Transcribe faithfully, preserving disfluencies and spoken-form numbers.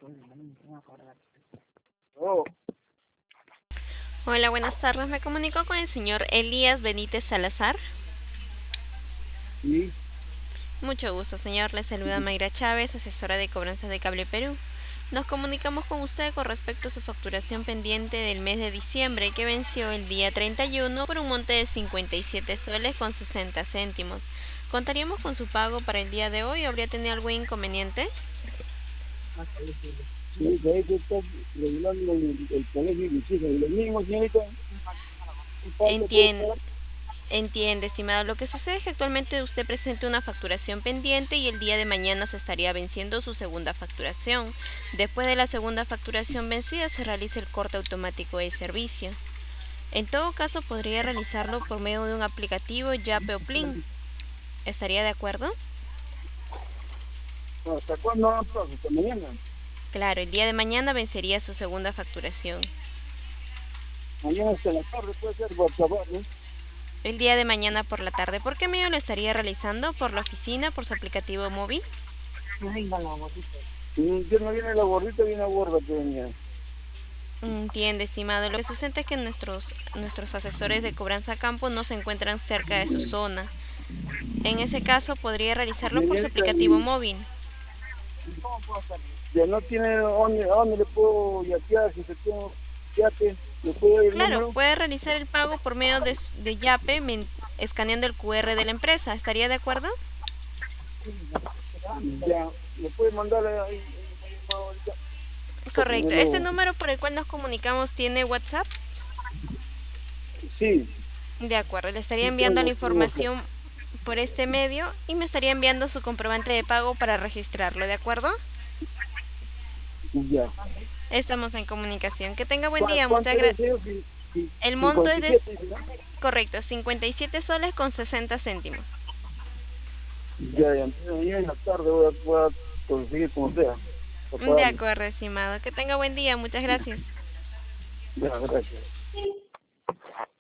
Oh, Hola, buenas tardes. Me comunico con el señor Elías Benítez Salazar. sí, Mucho gusto, señor. Le saluda Mayra Chávez, asesora de cobranzas de Cable Perú. Nos comunicamos con usted con respecto a su facturación pendiente del mes de diciembre que venció el día treinta y uno por un monte de cincuenta y siete soles con sesenta céntimos. ¿Contaríamos con su pago para el día de hoy o habría tenido algún inconveniente? sí, de hecho está regulando el, el colegio y mis hijos. Y lo mismo, señorita, un falta puede Entien- estar. Entiende, estimado. Lo que sucede es que actualmente usted presenta una facturación pendiente y el día de mañana se estaría venciendo su segunda facturación. Después de la segunda facturación vencida se realiza el corte automático de servicio. En todo caso podría realizarlo por medio de un aplicativo Yape o Plin. ¿Estaría de acuerdo? No, ¿hasta cuándo van a plazo? Hasta mañana. Claro, el día de mañana vencería su segunda facturación. Mañana hasta la tarde puede ser WhatsApp, ¿no? El día de mañana por la tarde. ¿Por qué medio lo estaría realizando? ¿Por la oficina? ¿Por su aplicativo móvil? Mm, Yo no viene la gordita, viene la gorda que venía. Entiende, estimado. Lo que sucede es que nuestros, nuestros asesores de cobranza a campo no se encuentran cerca de su zona. En ese caso, podría realizarlo por su Señorita, aplicativo y móvil. ya no tiene dónde, a dónde le puedo yatear, si se tengo yate, ¿le puedo dar el Claro, número? puede realizar el pago por medio de, s- de Yape, men- escaneando el Q R de la empresa. ¿Estaría de acuerdo? Ya, ¿le puede mandar ahí una llamada ahorita? Para Correcto. ¿Este tenerlo. número por el cual nos comunicamos tiene WhatsApp? Sí, De acuerdo, le estaría sí enviando la tengo, tengo que. información por este medio y me estaría enviando su comprobante de pago para registrarlo, ¿de acuerdo? Ya. Estamos en comunicación. Que tenga buen ¿Cuá- día. ¿Cuánto Muchas era gracias. el señor? Cin- cin- El monto es cincuenta y de, siete dice, ¿no? correcto, cincuenta y siete soles con sesenta céntimos. Ya, ya. Entonces mañana en la tarde voy a, voy a conseguir como sea, para De pagarle. acuerdo, estimado. Que tenga buen día. Muchas gracias. Ya, gracias.